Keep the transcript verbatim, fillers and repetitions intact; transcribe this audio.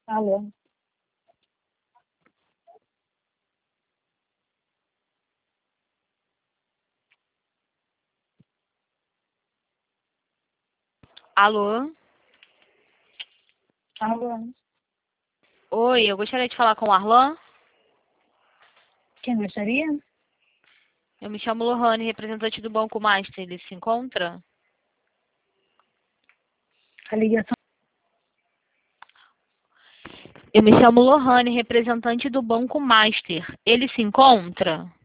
Alô? Alô? Alô? Oi, eu gostaria de falar com o Arlan. Quem gostaria? Eu me chamo Lohane, representante do Banco Master. Ele se encontra? A ligação. Eu me chamo Lohane, representante do Banco Master. Ele se encontra?